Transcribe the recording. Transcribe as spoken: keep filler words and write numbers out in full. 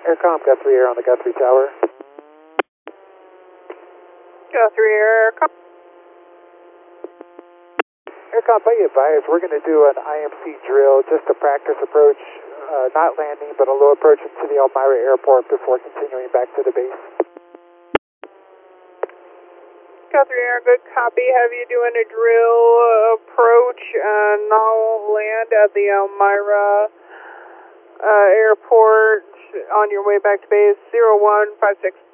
Aircom, Guthrie Air on the Guthrie Tower. Guthrie Air, Aircom. Aircom, by your advice, we're going to do an I M C drill, just a practice approach, uh, not landing, but a low approach into the Elmira Airport before continuing back to the base. Guthrie Air, good copy. Have you doing a drill approach and now land at the Elmira uh, Airport on your way back to base zero one five six.